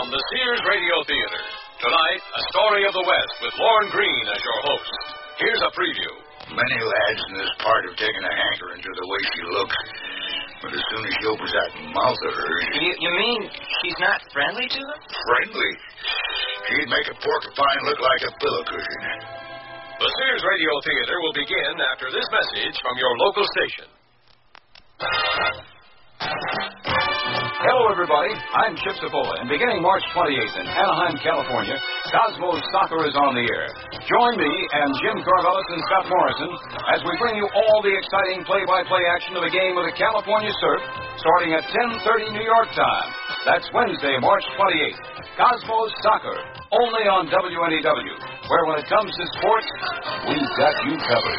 from the Sears Radio Theater. Tonight, a story of the West with Lorne Greene as your host. Here's a preview. Many lads in this part have taken a hankering to the way she looks. But as soon as she opens that mouth of hers... You mean she's not friendly to them? Friendly? She'd make a porcupine look like a pillow cushion. The Sears Radio Theater will begin after this message from your local station. Hello, everybody. I'm Chip Sapola, and beginning March 28th in Anaheim, California, Cosmos Soccer is on the air. Join me and Jim Carvelis and Scott Morrison as we bring you all the exciting play-by-play action of a game of the California Surf starting at 10:30 New York time. That's Wednesday, March 28th. Cosmos Soccer, only on WNEW, where when it comes to sports, we've got you covered.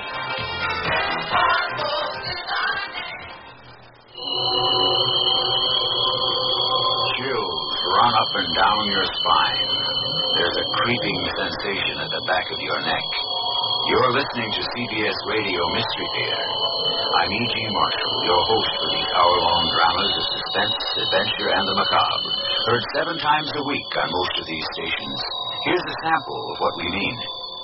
Chills run up and down your spine. There's a creeping sensation at the back of your neck. You're listening to CBS Radio Mystery Theater. I'm E.G. Marshall, your host for these hour-long dramas of suspense, adventure, and the macabre. Heard 7 times a week on most of these stations. Here's a sample of what we mean.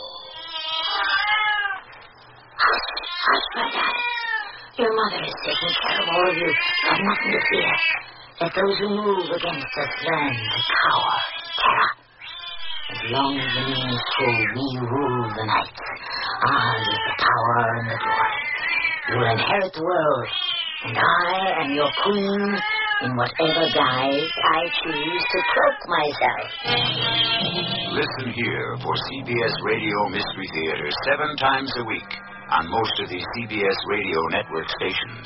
Hush, brother. Your mother is taking care of all of you. Have nothing to fear. Let those who move against us learn to cower terror. As long as the moon is full, we rule the night. Ours is the power and the glory. You will inherit the world, and I am your queen in whatever guise I choose to cloak myself. Listen here for CBS Radio Mystery Theater 7 times a week on most of the CBS Radio Network stations.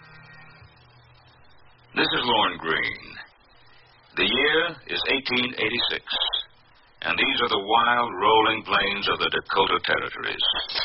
This is Lorne Greene. The year is 1886, and these are the wild, rolling plains of the Dakota Territories.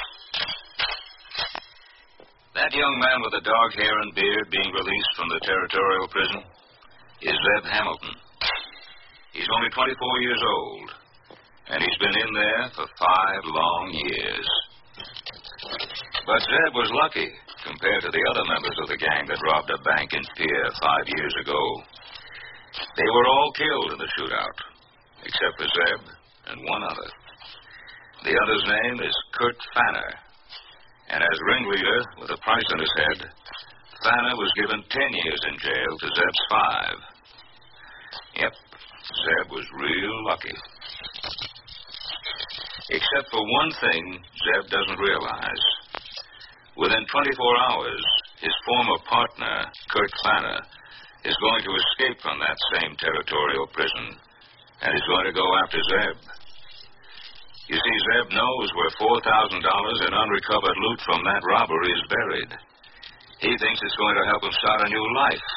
That young man with the dark hair and beard being released from the territorial prison is Zeb Hamilton. He's only 24 years old, and he's been in there for 5 long years. But Zeb was lucky compared to the other members of the gang that robbed a bank in Pierre 5 years ago. They were all killed in the shootout, except for Zeb and one other. The other's name is Kurt Fanner, and as ringleader with a price on his head, Fanner was given 10 years in jail to Zeb's 5. Yep, Zeb was real lucky. Except for one thing Zeb doesn't realize. Within 24 hours, his former partner, Kurt Fanner, is going to escape from that same territorial prison and is going to go after Zeb. You see, Zeb knows where $4,000 in unrecovered loot from that robbery is buried. He thinks it's going to help him start a new life.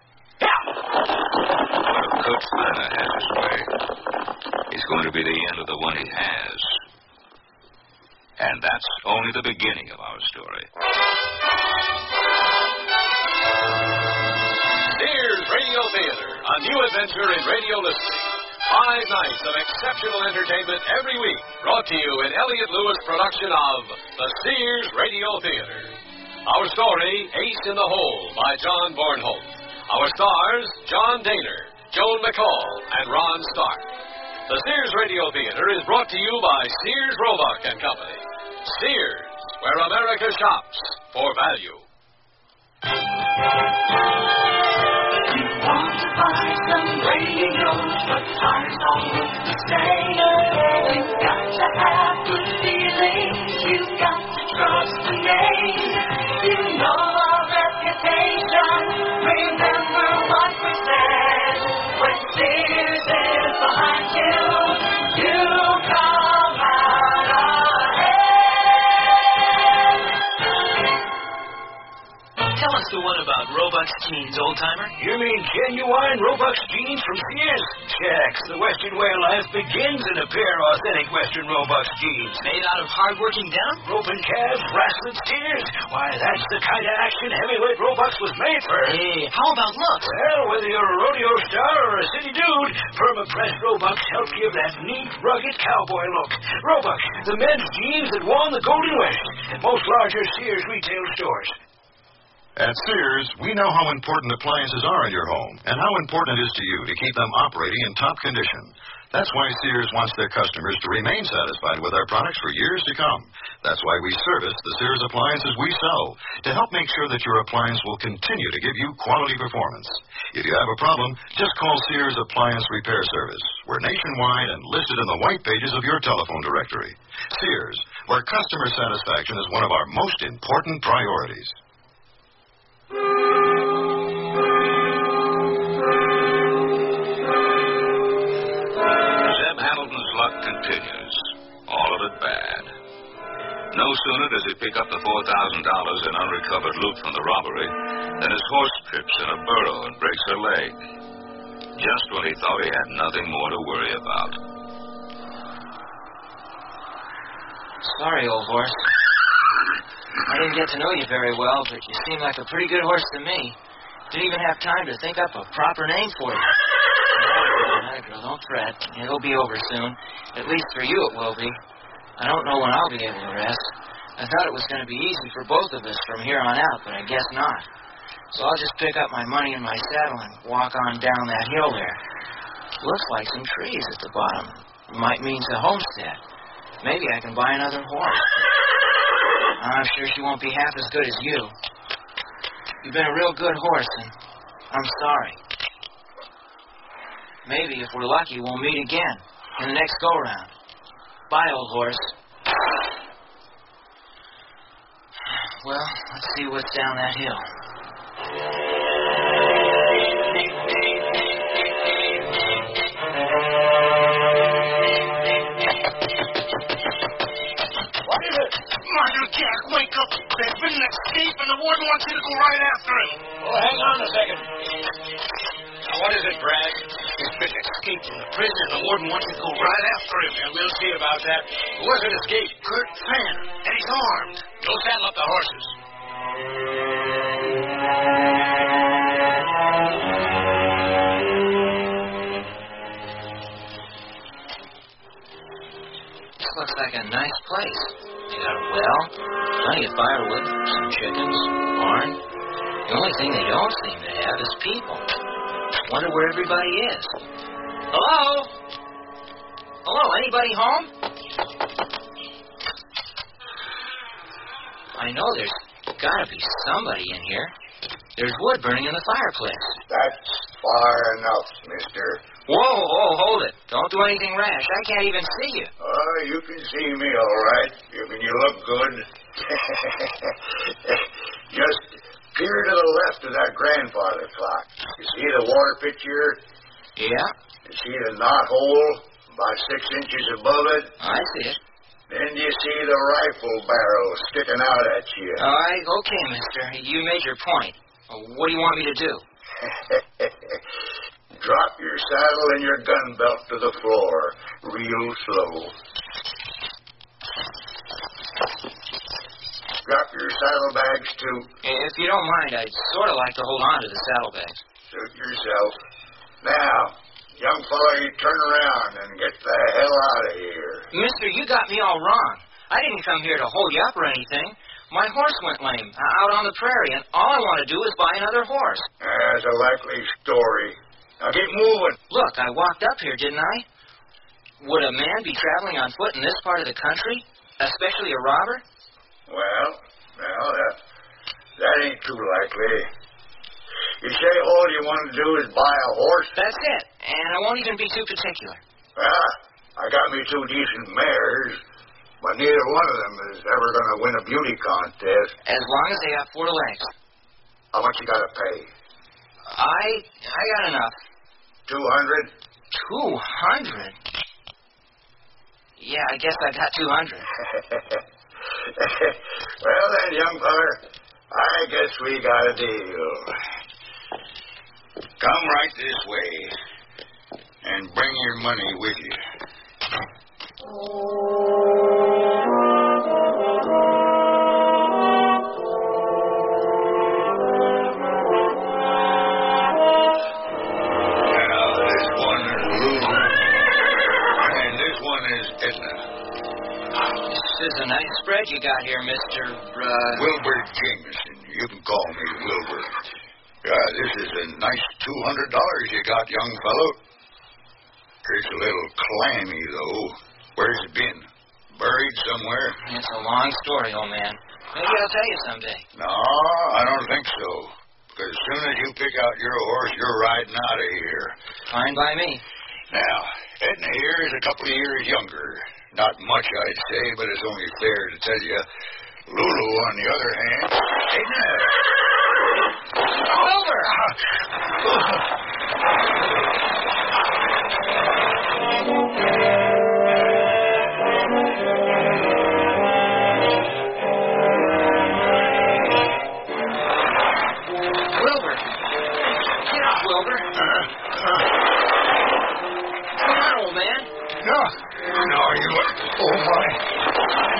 But if Kurt Fanner has his way, it's going to be the end of the one he has. And that's only the beginning of our story. Sears Radio Theater, a new adventure in radio listening. 5 nights of exceptional entertainment every week, brought to you in Elliott Lewis production of the Sears Radio Theater. Our story, Ace in the Hole, by John Bornholm. Our stars, John Daner, Joan McCall, and Ron Stark. The Sears Radio Theater is brought to you by Sears Roebuck and Company. Sears, where America shops for value. You want to buy some radios, but tires don't look the same. You've got to have good feelings. You've got to trust the name. You know our reputation. Remember what we said. When Sears is behind you, you come out ahead. Tell us the one about Roebuck's jeans, old-timer. You mean genuine Roebuck's jeans from Sears? Checks. The Western way of life begins in a pair of authentic Western Roebuck's jeans. Made out of hard-working denim? Rope and calves, bracelets, tears. Why, that's the kind of action heavyweight Roebuck's was made for. Hey, how about looks? Well, whether you're a rodeo star or a city dude, perma-pressed Roebuck's help give that neat, rugged cowboy look. Roebuck, the men's jeans that won the Golden West at most larger Sears retail stores. At Sears, we know how important appliances are in your home and how important it is to you to keep them operating in top condition. That's why Sears wants their customers to remain satisfied with our products for years to come. That's why we service the Sears appliances we sell, to help make sure that your appliance will continue to give you quality performance. If you have a problem, just call Sears Appliance Repair Service. We're nationwide and listed in the white pages of your telephone directory. Sears, where customer satisfaction is one of our most important priorities. Zeb Hamilton's luck continues. All of it bad. No sooner does he pick up the $4,000 in unrecovered loot from the robbery than his horse trips in a burrow and breaks her leg. Just when he thought he had nothing more to worry about. Sorry, old horse. I didn't get to know you very well, but you seem like a pretty good horse to me. Didn't even have time to think up a proper name for you. All right, girl, don't fret. It'll be over soon. At least for you it will be. I don't know when I'll be able to rest. I thought it was going to be easy for both of us from here on out, but I guess not. So I'll just pick up my money in my saddle and walk on down that hill there. Looks like some trees at the bottom. Might mean a homestead. Maybe I can buy another horse. I'm sure she won't be half as good as you. You've been a real good horse, and I'm sorry. Maybe if we're lucky, we'll meet again in the next go-round. Bye, old horse. Well, let's see what's down that hill. What is it? Martin, Jack, wake up. There's been an escape, and the warden wants you to go right after him. Oh, hang on a second. Now, what is it, Brad? There's been an escape from the prison, and the warden wants you to go right after him. Yeah, we'll see about that. Who was it escaped? Kurt Fenn, and he's armed. Go saddle up the horses. This looks like a nice place. They got a well, plenty of firewood, some chickens, barn. The only thing they don't seem to have is people. Wonder where everybody is. Hello? Hello, anybody home? I know there's gotta be somebody in here. There's wood burning in the fireplace. That's far enough, mister. Whoa, hold it. Don't do anything rash. I can't even see you. Oh, you can see me all right. Even you look good. Just peer to the left of that grandfather clock. You see the water pitcher? Yeah? You see the knot hole about 6 inches above it? I see it. Then you see the rifle barrel sticking out at you. All right, okay, mister. You made your point. What do you want me to do? Drop your saddle and your gun belt to the floor, real slow. Drop your saddlebags, too. If you don't mind, I'd sort of like to hold on to the saddlebags. Suit yourself. Now, young fella, you turn around and get the hell out of here. Mister, you got me all wrong. I didn't come here to hold you up or anything. My horse went lame out on the prairie, and all I want to do is buy another horse. That's a likely story. Now get moving. Look, I walked up here, didn't I? Would a man be traveling on foot in this part of the country, especially a robber? Well, that ain't too likely. You say all you want to do is buy a horse? That's it, and I won't even be too particular. Well, I got me 2 decent mares, but neither one of them is ever going to win a beauty contest. As long as they have 4 legs. How much you got to pay? I got enough. 200? 200? Yeah, I guess I got 200. Well then, young feller, I guess we got a deal. Come right this way and bring your money with you. Now, this one is Lulu, and this one is Edna. This is a nice spread you got here, Mr. Wilbur Jameson. You can call me Wilbur. this is a nice $200 you got, young fellow. It's a little clammy, though. Where's it been? Buried somewhere? It's a long story, old man. Maybe I'll tell you someday. No, I don't think so. Because as soon as you pick out your horse, you're riding out of here. Fine by me. Now, Edna here is a couple of years younger. Not much, I'd say, but it's only fair to tell you. Lulu, on the other hand... Edna! Wilbur! Wilbur! Get up, Wilbur! Come on, old man. No, you... Oh, my...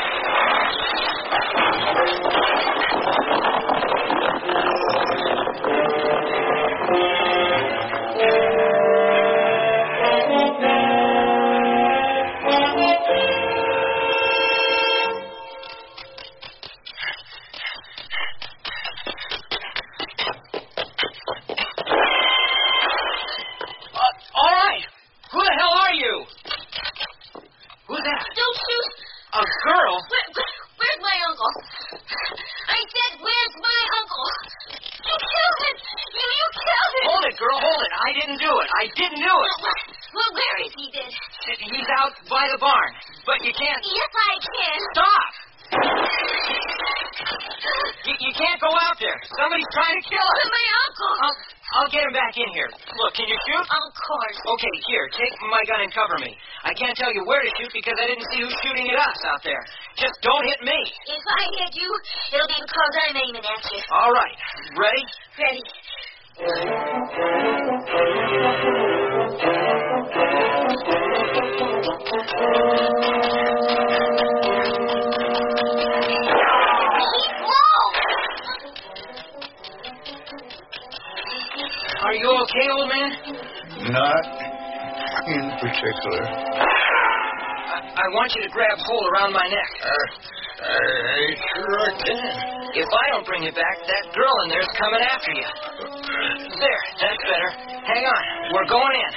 All right. Who the hell are you? Who's that? Don't shoot. A girl? Where's my uncle? I said, where's my uncle? You killed him. You killed him. Hold it, girl. Hold it. I didn't do it. I didn't do it. Well, where is he then? He's out by the barn. But you can't... Yes, I can. Stop! You can't go out there. Somebody's trying to kill us. But my uncle. I'll get him back in here. Look, can you shoot? Of course. Okay, here, take my gun and cover me. I can't tell you where to shoot because I didn't see who's shooting at us out there. Just don't hit me. If I hit you, it'll be because I'm aiming at you. All right. Ready? Ready. Are you okay, old man? Not in particular. I want you to grab hold around my neck. I sure can. If I don't bring you back, that girl in there's coming after you. There, that's better. Hang on. We're going in.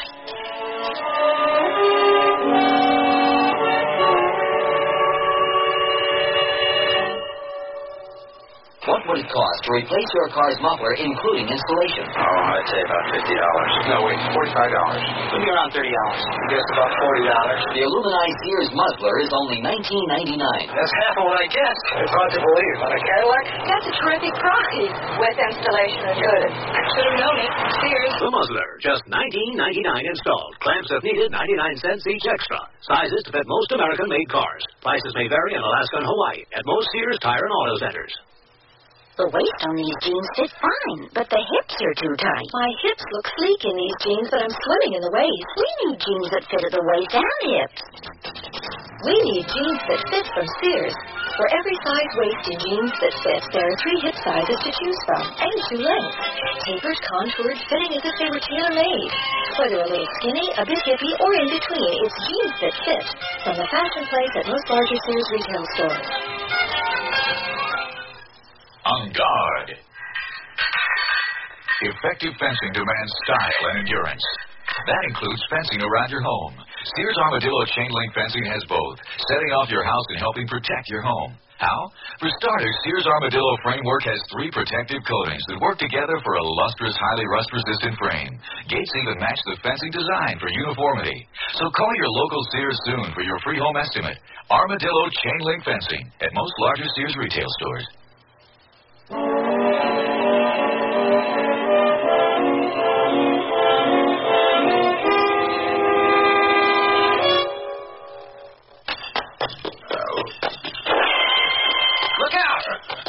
What would it cost to replace your car's muffler, including installation? Oh, I'd say about $50. No, wait, $45. It'll be around $30. I guess about $40. The Illuminized Sears muffler is only $19.99. That's half of what I guess. It's hard to believe. On a Cadillac? That's a terrific price. With installation included. Should have known it. Sears. The muzzler, just $19.99 installed. Clamps if needed, 99 cents each extra. Sizes to fit most American-made cars. Prices may vary in Alaska and Hawaii at most Sears Tire and Auto Centers. The waist on these jeans fit fine, but the hips are too tight. My hips look sleek in these jeans, but I'm swimming in the waist. We need jeans that fit at the waist and hips. We need jeans that fit from Sears. For every size waist in jeans that fit, there are 3 hip sizes to choose from, and 2 lengths. Tapered, contoured, fitting as if they were tailor-made. Whether a little skinny, a bit hippie, or in between, it's jeans that fit. From the fashion place at most larger Sears retail stores. On guard. Effective fencing demands style and endurance. That includes fencing around your home. Sears Armadillo chain link fencing has both, setting off your house and helping protect your home. How? For starters, Sears Armadillo framework has 3 protective coatings that work together for a lustrous, highly rust-resistant frame. Gates even match the fencing design for uniformity. So call your local Sears soon for your free home estimate. Armadillo chain link fencing at most larger Sears retail stores. Look out!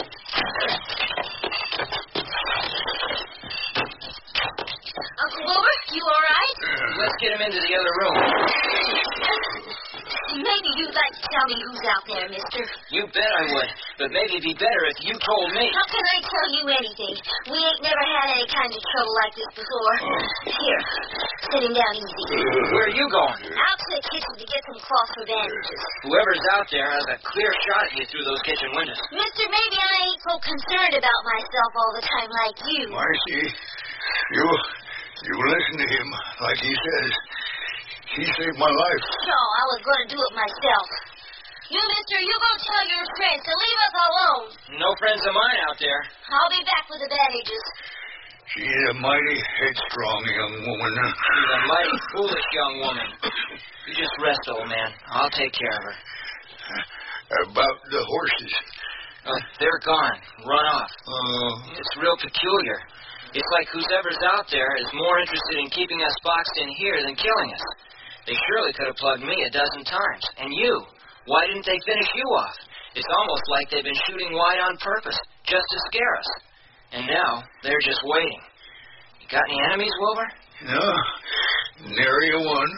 Uncle Wilbur, you all right? Let's get him into the other room. Maybe you'd like to tell me who's out there, mister. You bet I would. but maybe it'd be better if you told me. How can I tell you anything? We ain't never had any kind of trouble like this before. Here, sit him down easy. Where are you going? Out to the kitchen to get some cloth for bandages. Whoever's out there has a clear shot at you through those kitchen windows. Mister, maybe I ain't so concerned about myself all the time like you. Marcy, you listen to him like he says. He saved my life. So, I was going to do it myself. You, mister, you go tell your friends to leave us alone. No friends of mine out there. I'll be back with the bandages. She's a mighty headstrong young woman. She's a mighty foolish young woman. You just rest, old man. I'll take care of her. About the horses. They're gone. Run off. It's real peculiar. It's like whoever's out there is more interested in keeping us boxed in here than killing us. They surely could have plugged me a dozen times. And you. Why didn't they finish you off? It's almost like they've been shooting wide on purpose, just to scare us. And now, they're just waiting. You got any enemies, Wilbur? No. Nary a one.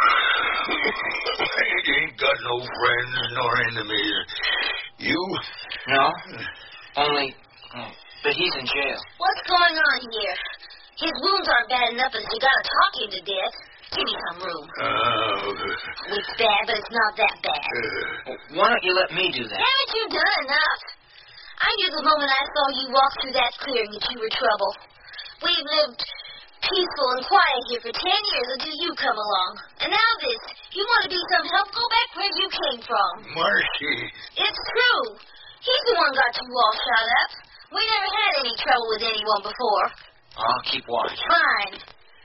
I ain't got no friends nor enemies. You? No. Only... but he's in jail. What's going on here? His wounds aren't bad enough as you gotta talk him to death. Give me some room. It's bad, but it's not that bad. Why don't you let me do that? Haven't you done enough? I knew the moment I saw you walk through that clearing that you were trouble. We've lived peaceful and quiet here for 10 years until you come along. And now this. You want to be some help? Go back where you came from. Marcy. It's true. He's the one got you all shot up. We never had any trouble with anyone before. I'll keep watch. Fine.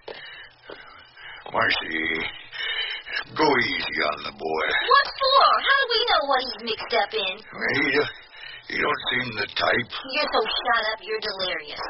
Marcy, go easy on the boy. What for? How do we know what he's mixed up in? He don't seem the type. You're so shot up, you're delirious.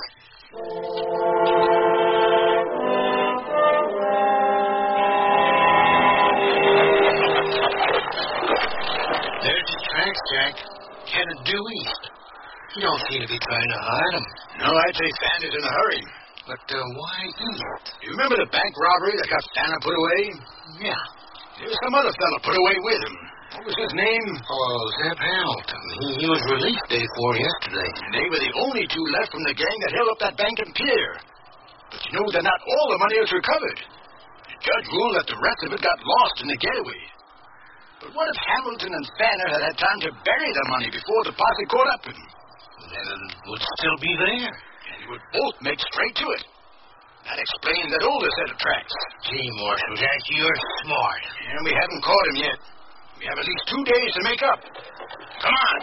There's the tracks, Jack. Headed due east. You don't seem to be trying to hide him. No, I'd say Stan is in a hurry. But why east? You remember the bank robbery that got Santa put away? Yeah. There was some other fella put away with him. What was his name? Oh, Zeb Hamilton. He was released day 4 yesterday. And they were the only two left from the gang that held up that bank and pier. But you know that not all the money was recovered. The judge ruled that the rest of it got lost in the getaway. But what if Hamilton and Fanner had had time to bury the money before the posse caught up with them? Then it would still be there. And they would both make straight to it. That explains that older set of tracks. Gee, Marshal, Jack, you're smart. And we haven't caught him yet. We have at least 2 days to make up. Come on.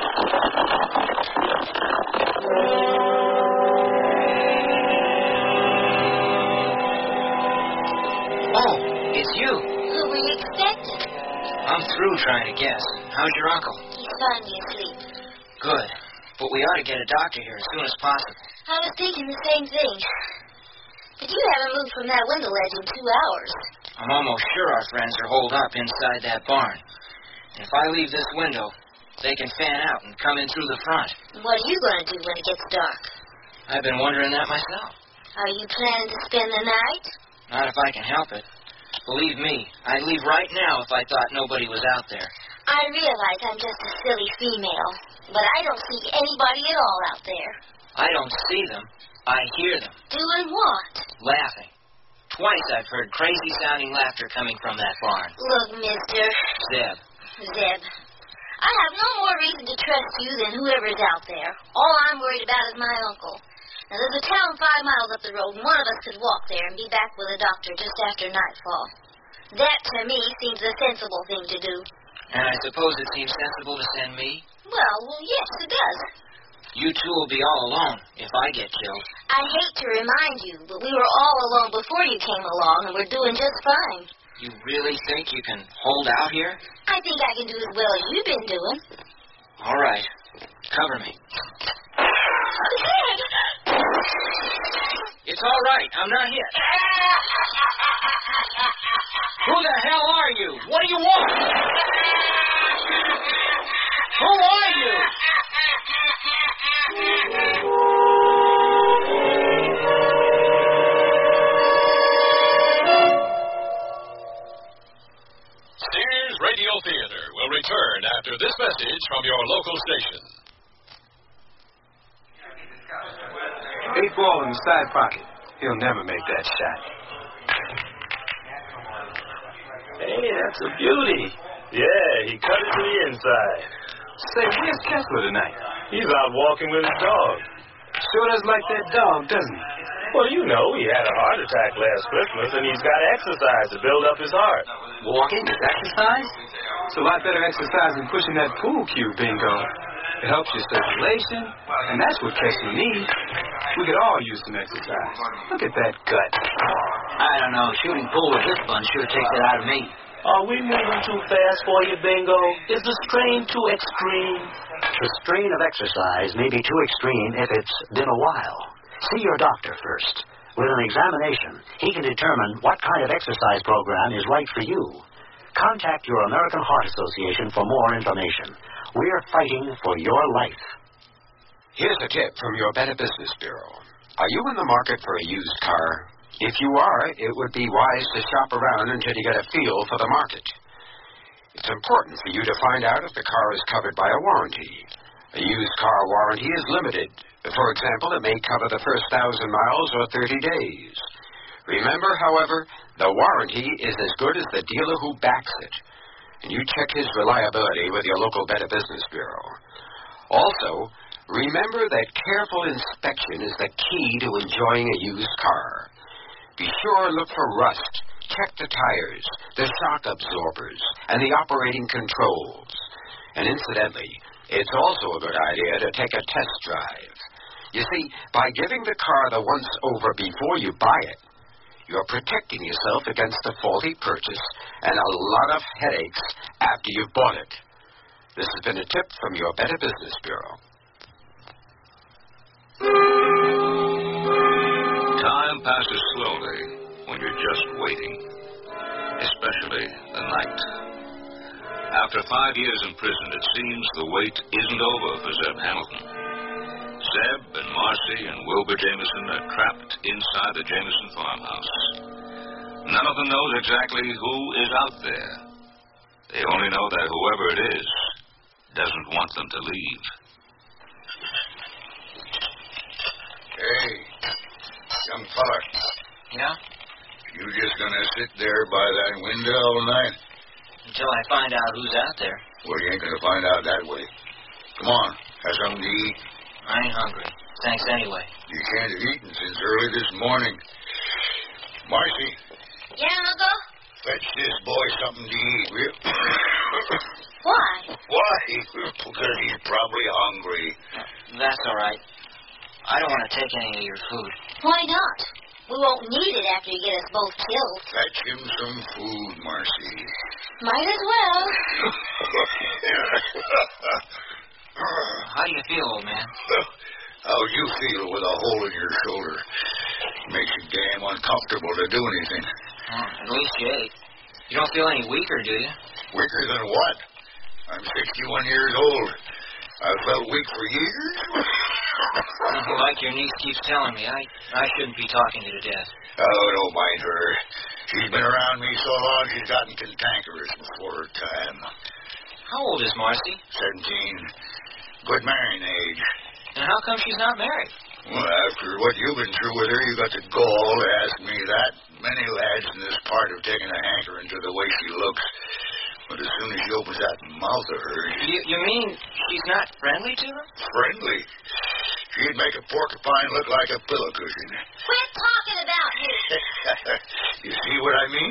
Oh, it's you. Who were you expecting? I'm through trying to guess. How's your uncle? He's finally asleep. Good. But we ought to get a doctor here as soon as possible. I was thinking the same thing. But you haven't moved from that window ledge in 2 hours. I'm almost sure our friends are holed up inside that barn. And if I leave this window, they can fan out and come in through the front. What are you going to do when it gets dark? I've been wondering that myself. Are you planning to spend the night? Not if I can help it. Believe me, I'd leave right now if I thought nobody was out there. I realize I'm just a silly female, but I don't see anybody at all out there. I don't see them. I hear them. Doing what? Laughing. Twice I've heard crazy-sounding laughter coming from that barn. Look, mister. Zeb. Zeb. I have no more reason to trust you than whoever's out there. All I'm worried about is my uncle. Now, there's a town 5 miles up the road, and one of us could walk there and be back with a doctor just after nightfall. That, to me, seems the sensible thing to do. And I suppose it seems sensible to send me? Well, yes, it does. You two will be all alone if I get killed. I hate to remind you, but we were all alone before you came along, and we're doing just fine. You really think you can hold out here? I think I can do as well as you've been doing. All right. Cover me. It's all right. I'm not hit. Who the hell are you? What do you want? Who are you? Sears Radio Theater will return after this message from your local station. 8 ball in the side pocket. He'll never make that shot. Hey, that's a beauty. Yeah, he cut it to the inside. Say, where's Kessler tonight? He's out walking with his dog. Sure does like that dog, doesn't he? Well, you know, he had a heart attack last Christmas, and he's got exercise to build up his heart. Walking is exercise? It's a lot better exercise than pushing that pool cue, Bingo. It helps your circulation, and that's what Kessler needs. We could all use some exercise. Look at that gut. I don't know. Shooting pool with this bun sure takes it out of me. Are we moving too fast for you, Bingo? Is the strain too extreme? The strain of exercise may be too extreme if it's been a while. See your doctor first. With an examination, he can determine what kind of exercise program is right for you. Contact your American Heart Association for more information. We're fighting for your life. Here's a tip from your Better Business Bureau. Are you in the market for a used car? If you are, it would be wise to shop around until you get a feel for the market. It's important for you to find out if the car is covered by a warranty. A used car warranty is limited. For example, it may cover the first 1,000 miles or 30 days. Remember, however, the warranty is as good as the dealer who backs it. And you check his reliability with your local Better Business Bureau. Also, remember that careful inspection is the key to enjoying a used car. Be sure to look for rust. Check the tires, the shock absorbers, and the operating controls. And incidentally, it's also a good idea to take a test drive. You see, by giving the car the once-over before you buy it, you're protecting yourself against a faulty purchase and a lot of headaches after you've bought it. This has been a tip from your Better Business Bureau. Time passes slowly when you're just waiting, especially the night. After 5 years in prison, it seems the wait isn't over for Zeb Hamilton. Zeb and Marcy and Wilbur Jameson are trapped inside the Jameson farmhouse. None of them knows exactly who is out there. They only know that whoever it is doesn't want them to leave. Hey, young fella. Yeah? You just gonna sit there by that window all night? Until I find out who's out there. Well, you ain't gonna find out that way. Come on, have something to eat. I ain't hungry. Thanks anyway. You can't have eaten since early this morning. Marcy. Yeah, Uncle? Fetch this boy something to eat, will you? Why? Why? Because he's probably hungry. That's all right. I don't want to take any of your food. Why not? We won't need it after you get us both killed. Fetch him some food, Marcy. Might as well. How do you feel, old man? How'd you feel with a hole in your shoulder? Makes you damn uncomfortable to do anything. At least you ate. You don't feel any weaker, do you? Weaker than what? I'm 61 years old. I've felt weak for years. Like your niece keeps telling me, I shouldn't be talking you to death. Oh, don't mind her. She's been around me so long she's gotten cantankerous before her time. How old is Marcy? 17. Good marrying age. And how come she's not married? Well, after what you've been through with her, you got the gall to ask me that. Many lads in this part have taken a hankering to the way she looks. But as soon as she opens that mouth of hers... You mean she's not friendly to them? Friendly? She'd make a porcupine look like a pillow cushion. Quit talking about me. You see what I mean?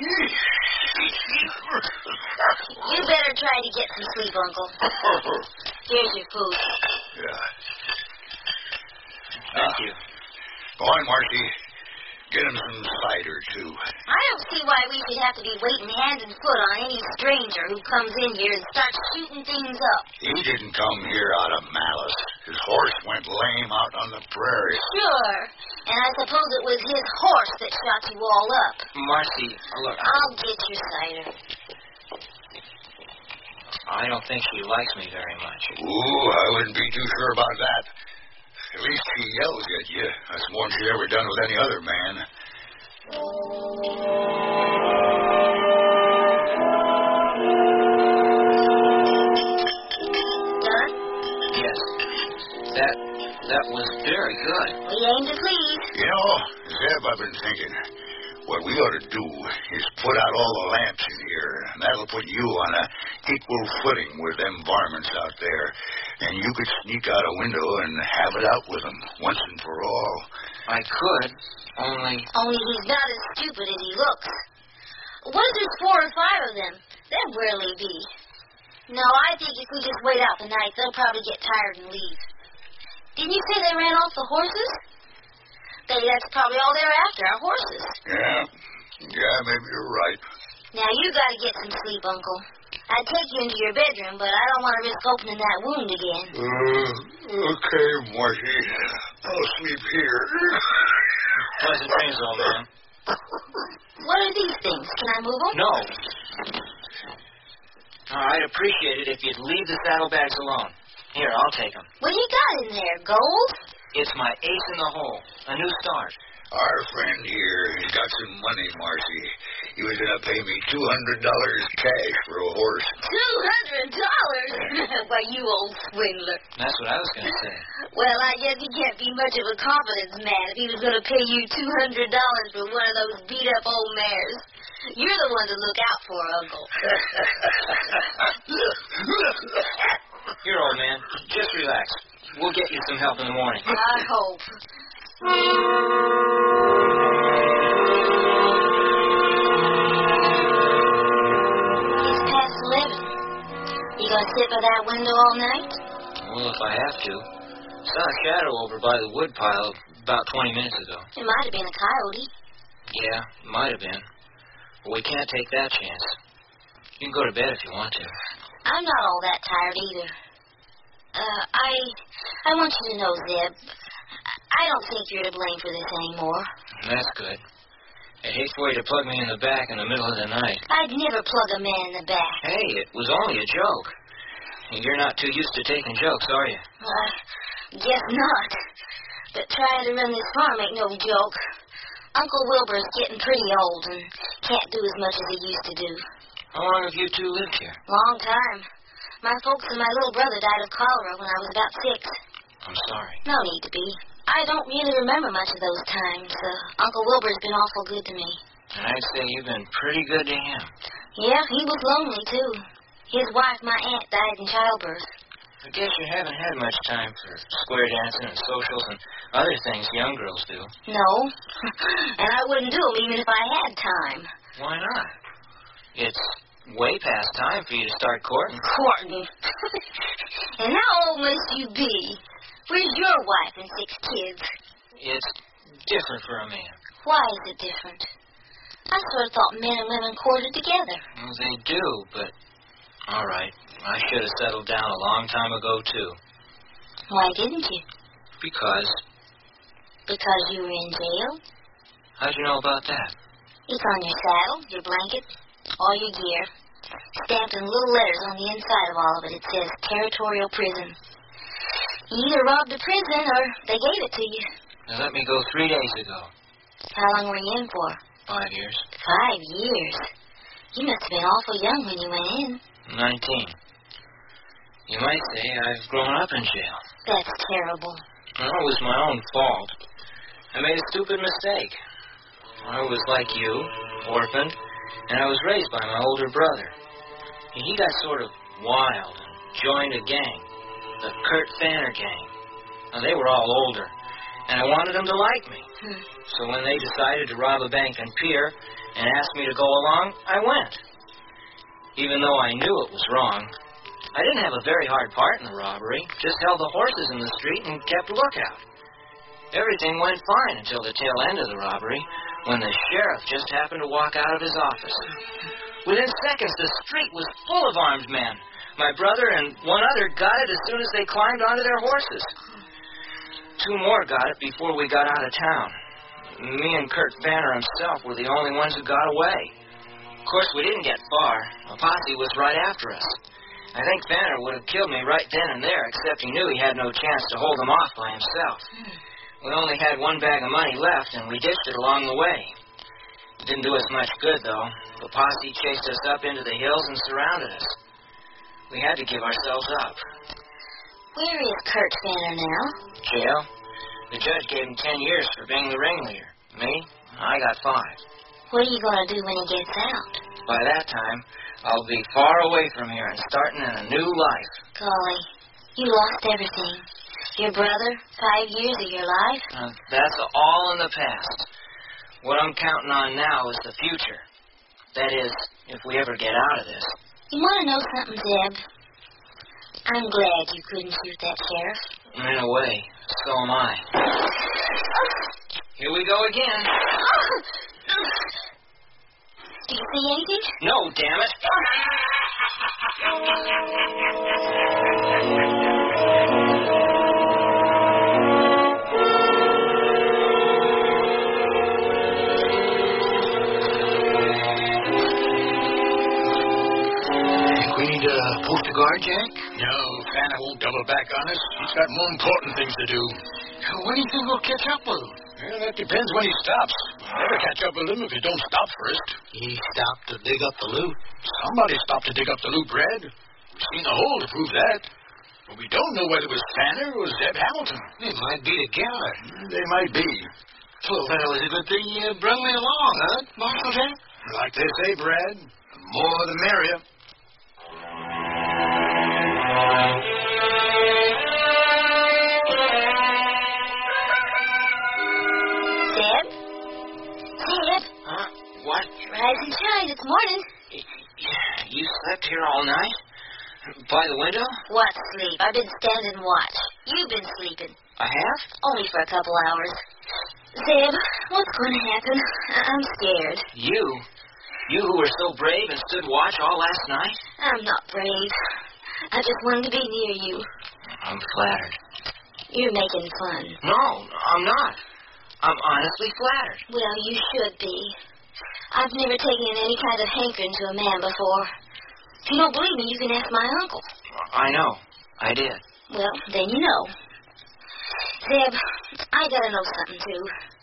You better try to get some sleep, Uncle. Here's your food. Yeah. Thank you. Go on, Marcy. Get him some cider, too. I don't see why we should have to be waiting hand and foot on any stranger who comes in here and starts shooting things up. He didn't come here out of malice. His horse went lame out on the prairie. Sure. And I suppose it was his horse that shot you all up. Marcy, look. I'll get your cider. I don't think she likes me very much. Ooh, I wouldn't be too sure about that. At least she yells at you. That's more than she's ever done with any other man. Done? Yes. That That was very good. We aim to please. You know, Zeb, I've been thinking, what we ought to do is put out all the lamps in here, and that'll put you on a equal footing with them varmints out there, and you could sneak out a window and have it out with them once and for all. I could, only... Only he's not as stupid as he looks. What if there's 4 or 5 of them? There'd rarely be. No, I think if we just wait out the night, they'll probably get tired and leave. Didn't you say they ran off the horses? That's probably all they're after, our horses. Yeah, maybe you're right. Now, you got to get some sleep, Uncle. I'd take you into your bedroom, but I don't want to risk opening that wound again. Okay, Marcy. I'll sleep here. Pleasant dreams, old man. What are these things? Can I move them? No. I'd appreciate it if you'd leave the saddlebags alone. Here, I'll take them. What do you got in there, gold? It's my ace in the hole. A new start. Our friend here, he's got some money, Marcy. He was going to pay me $200 cash for a horse. $200? Why, you old swindler. That's what I was going to say. Well, I guess he can't be much of a confidence man if he was going to pay you $200 for one of those beat-up old mares. You're the one to look out for, Uncle. Here, old man, just relax. We'll get you some help in the morning. I hope. It's past 11. You gonna sit by that window all night? Well, if I have to. Saw a shadow over by the woodpile about 20 minutes ago. It might have been a coyote. Yeah, it might have been. But we can't take that chance. You can go to bed if you want to. I'm not all that tired either. I want you to know, Zeb, I don't think you're to blame for this anymore. That's good. I'd hate for you to plug me in the back in the middle of the night. I'd never plug a man in the back. Hey, it was only a joke. You're not too used to taking jokes, are you? Guess not. But trying to run this farm ain't no joke. Uncle Wilbur's getting pretty old and can't do as much as he used to do. How long have you two lived here? Long time. My folks and my little brother died of cholera when I was about 6. I'm sorry. No need to be. I don't really remember much of those times. Uncle Wilbur's been awful good to me. And I'd say you've been pretty good to him. Yeah, he was lonely, too. His wife, my aunt, died in childbirth. I guess you haven't had much time for square dancing and socials and other things young girls do. No. And I wouldn't do them even if I had time. Why not? It's way past time for you to start courting. Courting? And how old must you be? Where's your wife and 6 kids? It's different for a man. Why is it different? I sort of thought men and women courted together. Well, they do, but... All right. I should have settled down a long time ago, too. Why didn't you? Because... Because you were in jail? How'd you know about that? It's on your saddle, your blanket, all your gear. Stamped in little letters on the inside of all of it. It says Territorial Prison. You either robbed a prison or they gave it to you. They let me go 3 days ago. How long were you in for? 5 years. 5 years? You must have been awful young when you went in. 19. You might say I've grown up in jail. That's terrible. Well, it was my own fault. I made a stupid mistake. I was like you, orphaned, and I was raised by my older brother. He got sort of wild and joined a gang, the Kurt Fanner gang. Now, they were all older, and I wanted them to like me. So when they decided to rob a bank and pier and asked me to go along, I went. Even though I knew it was wrong, I didn't have a very hard part in the robbery, just held the horses in the street and kept a lookout. Everything went fine until the tail end of the robbery, when the sheriff just happened to walk out of his office. Within seconds, the street was full of armed men. My brother and one other got it as soon as they climbed onto their horses. 2 more got it before we got out of town. Me and Kurt Fanner himself were the only ones who got away. Of course, we didn't get far. A posse was right after us. I think Fanner would have killed me right then and there, except he knew he had no chance to hold them off by himself. We only had 1 bag of money left, and we ditched it along the way. It didn't do us much good, though. The posse chased us up into the hills and surrounded us. We had to give ourselves up. Where is Kurt Fanner now? Jail. The judge gave him 10 years for being the ringleader. Me? I got 5. What are you going to do when he gets out? By that time, I'll be far away from here and starting in a new life. Golly, you lost everything. Your brother, 5 years of your life? That's all in the past. What I'm counting on now is the future. That is, if we ever get out of this. You want to know something, Zeb? I'm glad you couldn't shoot that sheriff. In a way, so am I. Here we go again. Do you see anything? No, damn it. Think we need to post a guard, Jack? No, Fanner won't double back on us. He's got more important things to do. When do you think we'll catch up with him? Well, that depends when he stops. We'll never catch up with him if he don't stop first. He stopped to dig up the loot? Somebody stopped to dig up the loot, Brad. We've seen the hole to prove that. But we don't know whether it was Fanner or Zeb Hamilton. They might be together. They might be. Well, that was a good thing you brought me along, huh, Marshal Jack? Like they say, Brad, the more the merrier. What? Rise and shine, it's morning. You slept here all night? By the window? What sleep? I've been standing watch. You've been sleeping. I have? Only for a couple hours. Zeb, what's going to happen? I'm scared. You? You who were so brave and stood watch all last night? I'm not brave. I just wanted to be near you. I'm flattered. You're making fun. No, I'm not. I'm honestly flattered. Well, you should be. I've never taken any kind of hankering to a man before. If you don't believe me, you can ask my uncle. I know. I did. Well, then you know. Zeb, I gotta know something, too.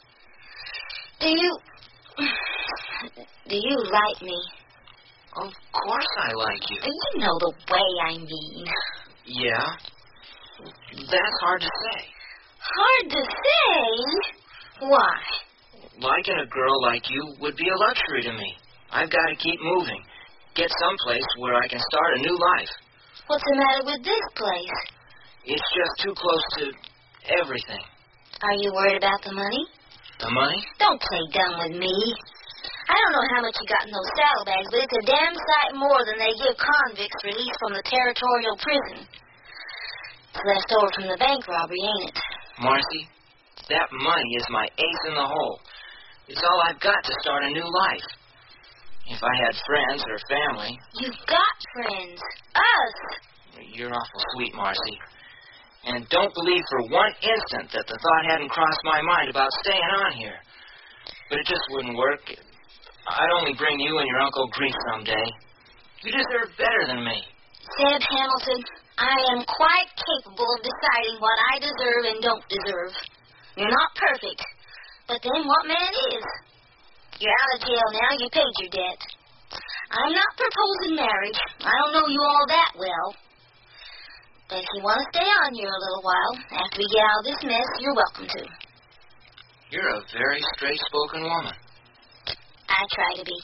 Do you like me? Of course I like you. You know the way I mean. Yeah? That's hard to say. Hard to say? Why? Liking a girl like you would be a luxury to me. I've got to keep moving. Get someplace where I can start a new life. What's the matter with this place? It's just too close to everything. Are you worried about the money? The money? Don't play dumb with me. I don't know how much you got in those saddlebags, but it's a damn sight more than they give convicts released from the territorial prison. It's left over from the bank robbery, ain't it? Marcy, that money is my ace in the hole. It's all I've got to start a new life. If I had friends or family... You've got friends. Us. You're awful sweet, Marcy. And don't believe for one instant that the thought hadn't crossed my mind about staying on here. But it just wouldn't work. I'd only bring you and your uncle grief someday. You deserve better than me. Zeb Hamilton, I am quite capable of deciding what I deserve and don't deserve. You're not perfect, but then what man is? You're out of jail now, you paid your debt. I'm not proposing marriage. I don't know you all that well. But if you want to stay on here a little while, after we get out of this mess, you're welcome to. You're a very straight-spoken woman. I try to be.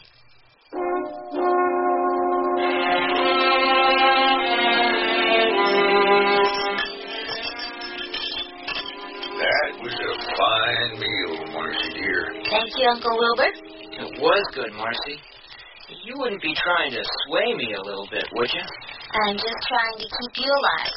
That was a fine meal, Marcy dear. Thank you, Uncle Wilbur. It was good, Marcy. You wouldn't be trying to sway me a little bit, would you? I'm just trying to keep you alive.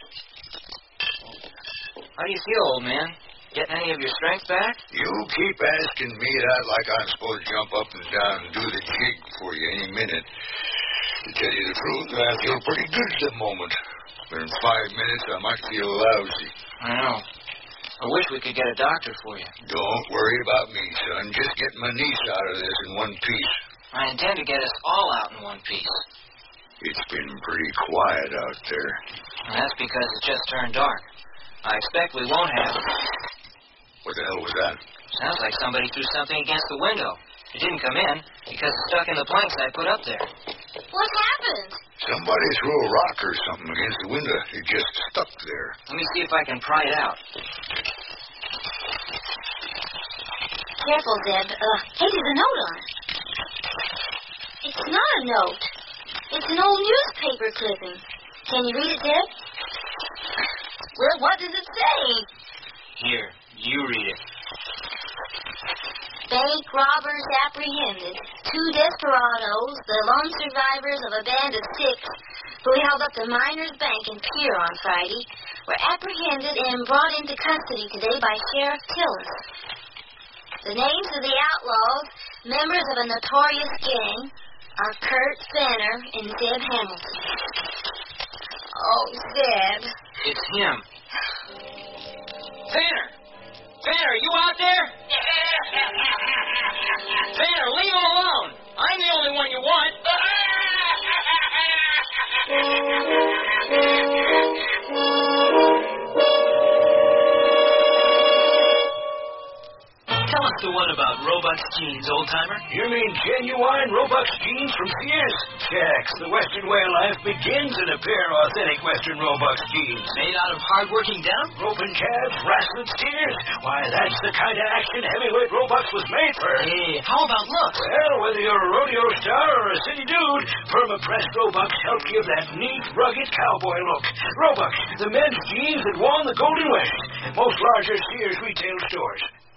How do you feel, old man? Getting any of your strength back? You keep asking me that like I'm supposed to jump up and down and do the jig for you any minute. To tell you the truth, I feel pretty good at the moment. But in 5 minutes, I might feel lousy. I know. I wish we could get a doctor for you. Don't worry about me, son. Just get my niece out of this in one piece. I intend to get us all out in one piece. It's been pretty quiet out there. And that's because it just turned dark. I expect we won't have... What the hell was that? Sounds like somebody threw something against the window. It didn't come in because it's stuck in the planks I put up there. What happened? happened? Somebody threw a rock or something against the window. It just stuck there. Let me see if I can pry it out. Careful, Zeb. Hey, there's a note on it. It's not a note. It's an old newspaper clipping. Can you read it, Zeb? Well, what does it say? Here, you read it. Bank robbers apprehended. 2 desperados, the lone survivors of a band of 6 who held up the Miners Bank in Pierre on Friday, were apprehended and brought into custody today by Sheriff Tillis. The names of the outlaws, members of a notorious gang, are Kurt Fenner and Zeb Hamilton. Oh, Zeb. It's him. Fenner! Fenner, are you out there? Fenner, leave him alone. I'm the only one you want. Tell us the one about Roebuck's jeans, old-timer. You mean genuine Roebuck's jeans from Sears? Checks. The Western way of life begins in a pair of authentic Western Roebuck's jeans. Made out of hard-working denim? Roping calves, wrestling steers. Why, that's the kind of action heavyweight Roebuck's was made for. Hey, how about looks? Well, whether you're a rodeo star or a city dude, perma-pressed Roebuck's help give that neat, rugged cowboy look. Roebuck's, the men's jeans that won the Golden West. Most larger Sears retail stores.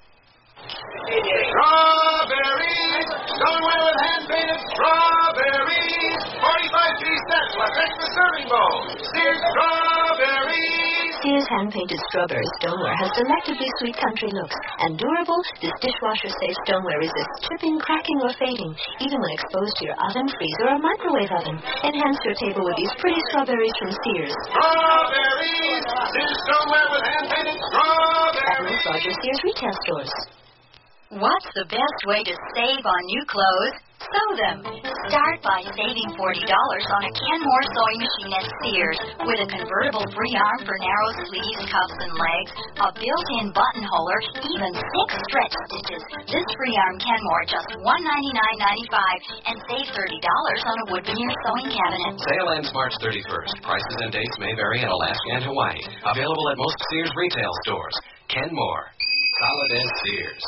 Strawberries! Stoneware with hand-painted strawberries! 45p cents plus extra serving bowl. Sears strawberries! Sears hand-painted strawberry stoneware has delectably sweet country looks, and durable, this dishwasher-safe stoneware resists chipping, cracking, or fading, even when exposed to your oven, freezer, or microwave oven. Enhance your table with these pretty strawberries from Sears. Strawberries! Sears stoneware with hand-painted strawberries! At most larger Sears retail stores. What's the best way to save on new clothes? Sew them. Start by saving $40 on a Kenmore sewing machine at Sears with a convertible free arm for narrow sleeves, cuffs, and legs, a built-in buttonholer, even 6 stretch stitches. This free arm Kenmore just $199.95 and save $30 on a wood veneer sewing cabinet. Sale ends March 31st. Prices and dates may vary in Alaska and Hawaii. Available at most Sears retail stores. Kenmore. Solid as Sears.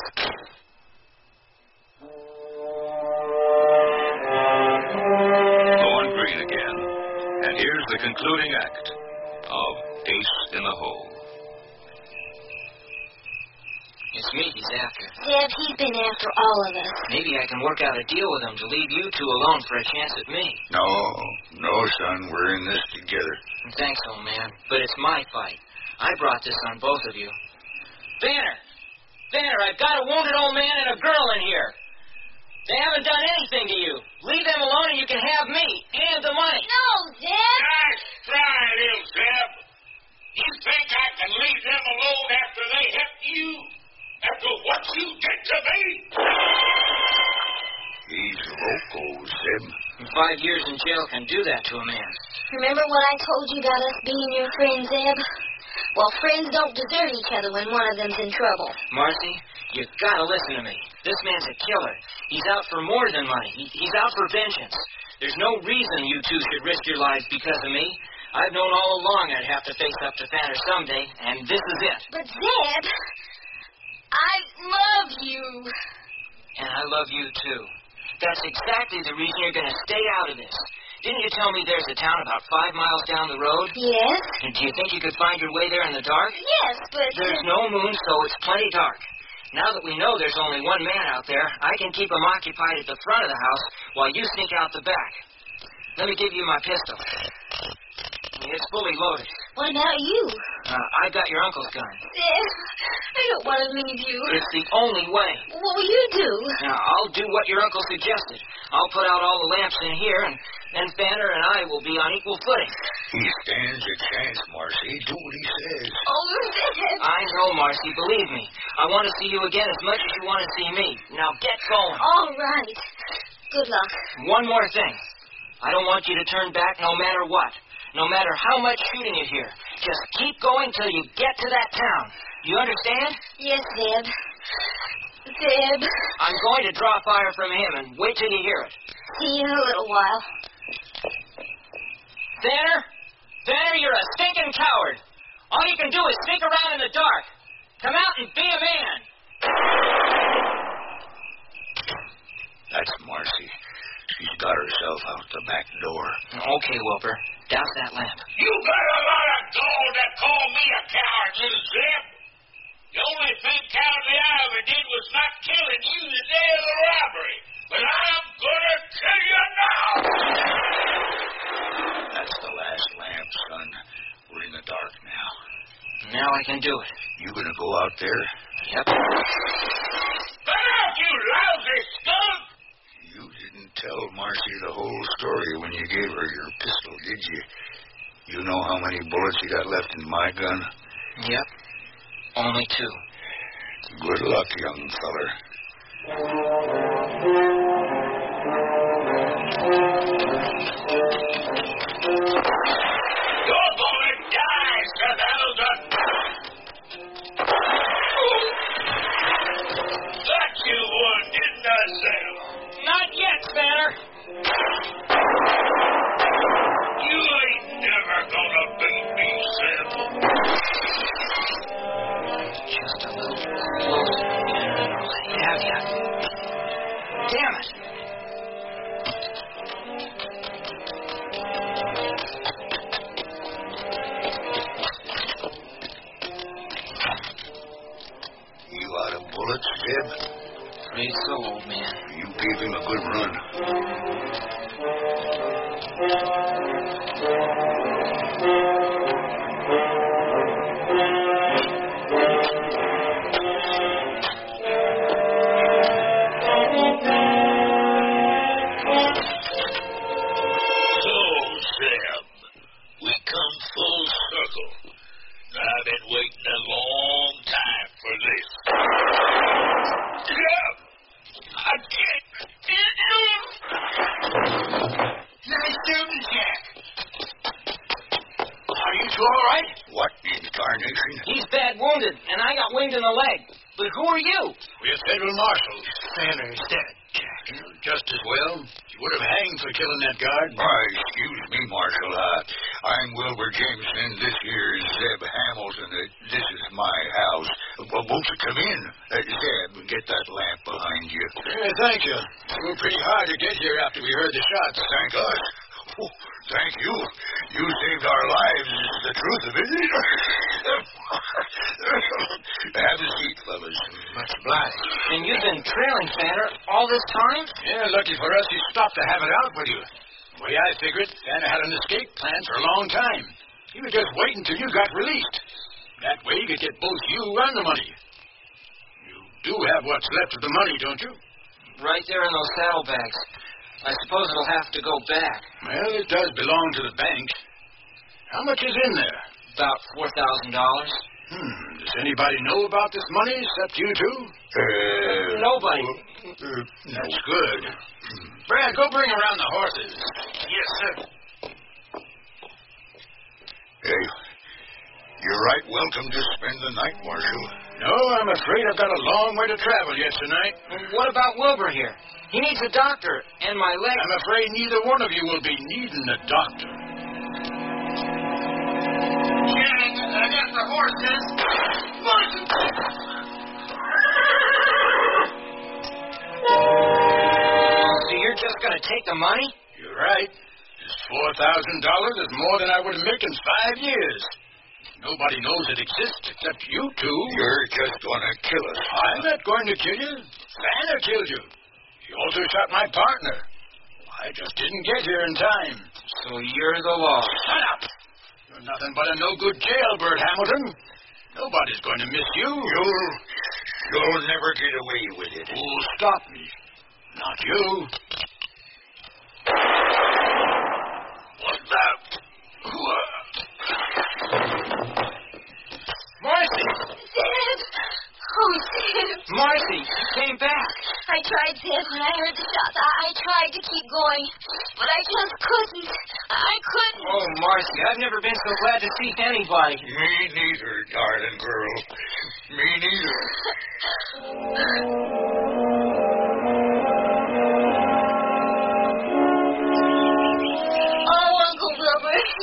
Lorne Greene again. And here's the concluding act of Ace in the Hole. It's me he's after. Zeb, he's been after all of us. Maybe I can work out a deal with him to leave you two alone for a chance at me. No, son. We're in this together. Thanks, old man. But it's my fight. I brought this on both of you. Banner! Banner, I've got a wounded old man and a girl in here. They haven't done anything to you. Leave them alone and you can have me and the money. No, Zeb! Nice try, little Zeb. You think I can leave them alone after they helped you? After what you did to me? He's loco, Zeb. 5 years in jail can do that to a man. Remember what I told you about us being your friends, Zeb? Well, friends don't desert each other when one of them's in trouble. Marcy, you've got to listen to me. This man's a killer. He's out for more than money. He's out for vengeance. There's no reason you two should risk your lives because of me. I've known all along I'd have to face up to Fanner someday, and this is it. But, Zeb, I love you. And I love you, too. That's exactly the reason you're going to stay out of this. Didn't you tell me there's a town about 5 miles down the road? Yes. And do you think you could find your way there in the dark? Yes, but... There's no moon, so it's plenty dark. Now that we know there's only one man out there, I can keep him occupied at the front of the house while you sneak out the back. Let me give you my pistol. It's fully loaded. What about you? I got your uncle's gun. Zeb, I don't want to leave you. It's the only way. What will you do? Now, I'll do what your uncle suggested. I'll put out all the lamps in here, and then Fanner and I will be on equal footing. He stands a chance, Marcy. Do what he says. Oh, Zeb. I know, Marcy. Believe me. I want to see you again as much as you want to see me. Now, get going. All right. Good luck. One more thing. I don't want you to turn back no matter what. No matter how much shooting you hear. Just keep going till you get to that town. You understand? Yes, Zeb. Zeb. I'm going to draw fire from him and wait till you hear it. See you in a little while. Tanner? Tanner, you're a stinking coward. All you can do is sneak around in the dark. Come out and be a man. That's Marcy. She's got herself out the back door. Okay, Wilbur. Douse that lamp. You got a lot of gall to call me a coward, little Zeb. The only thing cowardly I ever did was not killing you the day of the robbery. But I'm gonna kill you now! That's the last lamp, son. We're in the dark now. Now I can do it. You gonna go out there? Yep. Get out, you lousy skunk! You didn't tell Marcy the whole story when you gave her your pistol, did you? You know how many bullets you got left in my gun? Yep. Only 2. Good luck, young feller. You're gonna die, Seth Hamilton! Got you one, didn't I, Sam? Not yet, Tanner. You ain't never gonna beat me, Sam. Just a little closer, and I'll have you. Damn it. You out of bullets, Zeb? Afraid so, old man. You gave him a good run. I've been waiting a long time for this. I can't. Nice shooting, Jack. Are you two all right? What in tarnation? He's bad wounded, and I got winged in the leg. But who are you? We're federal marshals. Tanner's dead, Jack. Just as well. You would have hanged for killing that guard. Why, excuse me, Marshal. I'm Wilbur Jameson. This here's Zeb Hamilton. This is my house. Won't you come in? Zeb, get that lamp behind you. Thank you. It was pretty hard to get here after we heard the shots. Thank us. Oh, thank you. You saved our lives, is the truth of it. Have a seat, fellas. Much obliged. And you've been trailing Tanner all this time? Yeah, lucky for us, he stopped to have it out with you. The way I figured, Tanner had an escape plan for a long time. He was just waiting till you got released. That way he could get both you and the money. You do have what's left of the money, don't you? Right there in those saddlebags. I suppose it'll have to go back. Well, it does belong to the bank. How much is in there? About $4,000. Does anybody know about this money except you two? Nobody. That's good. Brad, go bring around the horses. Yes, sir. Hey, you're right welcome to spend the night, Marshal. No, I'm afraid I've got a long way to travel yet tonight. What about Wilbur here? He needs a doctor, and my leg... I'm afraid neither one of you will be needing a doctor. Jack, I got the horses. So you're just going to take the money? You're right. This $4,000 is more than I would make in 5 years. Nobody knows it exists except you two. You're just going to kill us. I'm not going to kill you. Tanner killed you. He also shot my partner. I just didn't get here in time. So you're the law. Shut up! You're nothing but a no-good jailbird, Hamilton. Nobody's going to miss you. You'll never get away with it. Who'll stop me? Not you. What's that? Marcy! Zeb! Oh, Zeb! Marcy, you came back. I tried, Zeb, when I heard the shots. I tried to keep going, but I just couldn't. I couldn't. Oh, Marcy, I've never been so glad to see anybody. Me neither, darling girl. Me neither. Oh, Uncle Wilbur,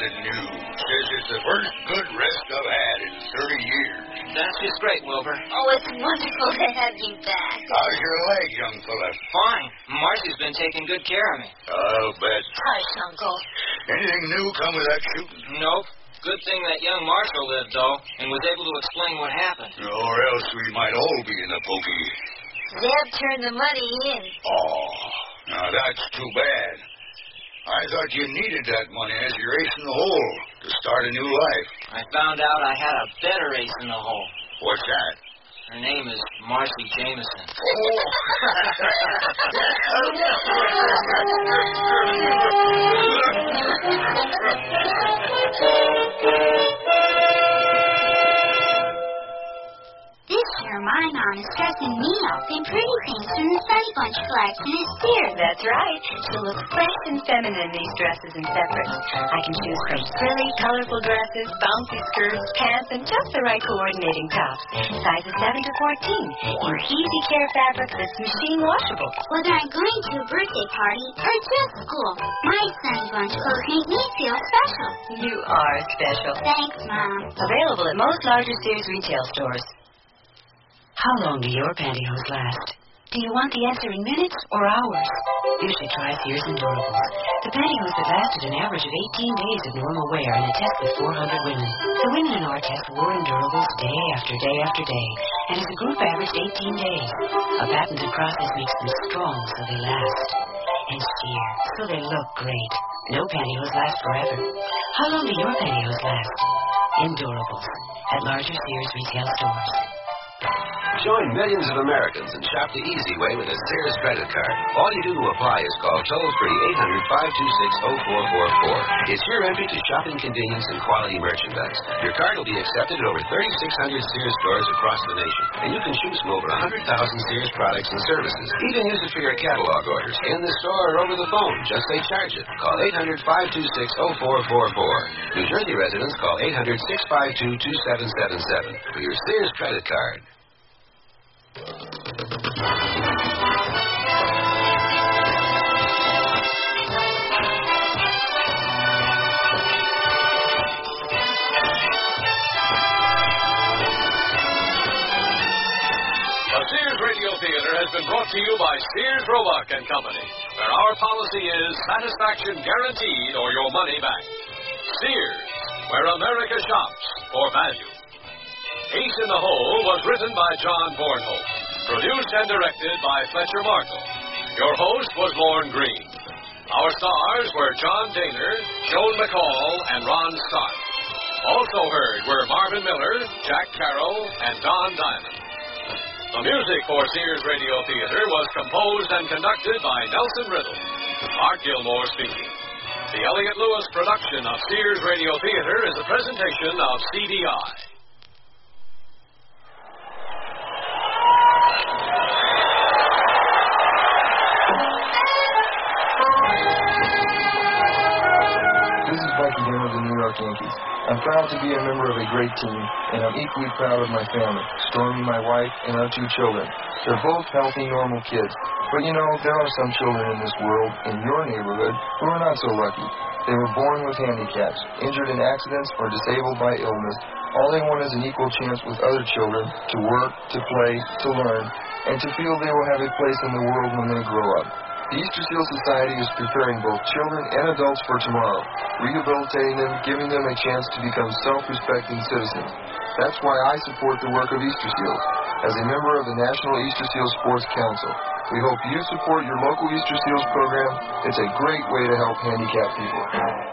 the news. Says it's the first good rest I've had in 30 years. That's just great, Wilbur. Oh, it's wonderful to have you back. How's your leg, young fella? Fine. Marcy's been taking good care of me. I'll bet. Hush, Uncle. Anything new come with that shooting? Nope. Good thing that young Marshall lived, though, and was able to explain what happened. Or else we might all be in the pokey. Zeb turned the money in. Oh, now that's too bad. I thought you needed that money as your ace in the hole to start a new life. I found out I had a better ace in the hole. What's that? Her name is Marcy Jameson. This year, my mom is dressing me up in pretty things from the Sunny Bunch collection at Sears. That's right. She'll look fresh and feminine in these dresses and separates. I can choose from frilly, colorful dresses, bouncy skirts, pants, and just the right coordinating tops. Sizes 7 to 14. In easy care fabric that's machine washable. Whether I'm going to a birthday party or just school, my Sunny Bunch clothes make me feel special. You are special. Thanks, Mom. Available at most larger Sears retail stores. How long do your pantyhose last? Do you want the answer in minutes or hours? You should try Sears Endurables. The pantyhose that lasted an average of 18 days of normal wear in a test with 400 women. The women in our test wore Endurables day after day after day, and as a group averaged 18 days. A patented process makes them strong so they last, and sheer so they look great. No pantyhose last forever. How long do your pantyhose last? Endurables at larger Sears retail stores. Join millions of Americans and shop the easy way with a Sears credit card. All you do to apply is call toll-free 800-526-0444. It's your entry to shopping convenience and quality merchandise. Your card will be accepted at over 3,600 Sears stores across the nation. And you can choose from over 100,000 Sears products and services. Even use it for your catalog orders in the store or over the phone. Just say charge it. Call 800-526-0444. New Jersey residents call 800-652-2777 for your Sears credit card. Radio Theater has been brought to you by Sears Roebuck and Company, where our policy is satisfaction guaranteed or your money back. Sears, where America shops for value. Ace in the Hole was written by John Bornholm, produced and directed by Fletcher Markle. Your host was Lorne Green. Our stars were John Daner, Joan McCall, and Ron Stark. Also heard were Marvin Miller, Jack Carroll, and Don Diamond. The music for Sears Radio Theater was composed and conducted by Nelson Riddle. Art Gilmore speaking. The Elliott Lewis production of Sears Radio Theater is a presentation of CDI. This is Bucky Dillon of the New York Yankees. I'm proud to be a member of a great team, and I'm equally proud of my family, Stormy, my wife, and our 2 children. They're both healthy, normal kids. But you know, there are some children in this world, in your neighborhood, who are not so lucky. They were born with handicaps, injured in accidents, or disabled by illness. All they want is an equal chance with other children to work, to play, to learn, and to feel they will have a place in the world when they grow up. The Easter Seal Society is preparing both children and adults for tomorrow, rehabilitating them, giving them a chance to become self-respecting citizens. That's why I support the work of Easter Seals. As a member of the National Easter Seal Sports Council, we hope you support your local Easter Seals program. It's a great way to help handicapped people.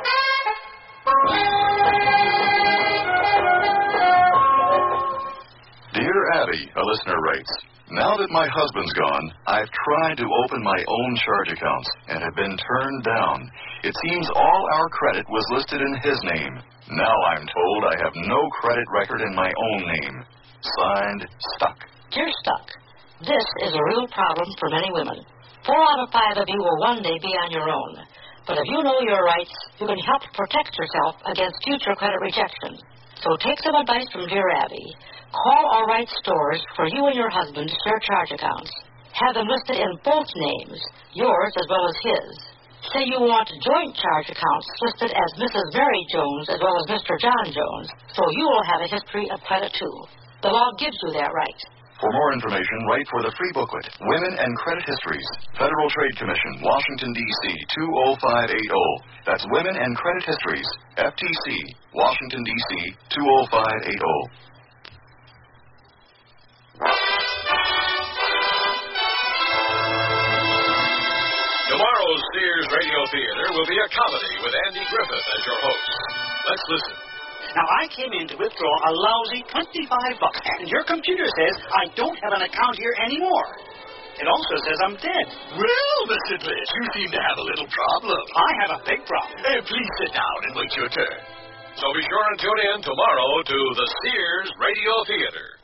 Dear Abby, a listener writes, now that my husband's gone, I've tried to open my own charge accounts and have been turned down. It seems all our credit was listed in his name. Now I'm told I have no credit record in my own name. Signed, Stuck. Dear Stuck, this is a real problem for many women. 4 out of 5 of you will one day be on your own. But if you know your rights, you can help protect yourself against future credit rejection. So take some advice from dear Abby. Call All Right stores for you and your husband to share charge accounts. Have them listed in both names, yours as well as his. Say you want joint charge accounts listed as Mrs. Mary Jones as well as Mr. John Jones, so you will have a history of credit too. The law gives you that right. For more information, write for the free booklet, Women and Credit Histories, Federal Trade Commission, Washington, D.C., 20580. That's Women and Credit Histories, FTC, Washington, D.C., 20580. Tomorrow's Sears Radio Theater will be a comedy with Andy Griffith as your host. Let's listen. Now, I came in to withdraw a lousy $25, and your computer says I don't have an account here anymore. It also says I'm dead. Well, Mr. Bliss, you seem to have a little problem. I have a big problem. Please sit down and wait your turn. So be sure and tune in tomorrow to the Sears Radio Theater.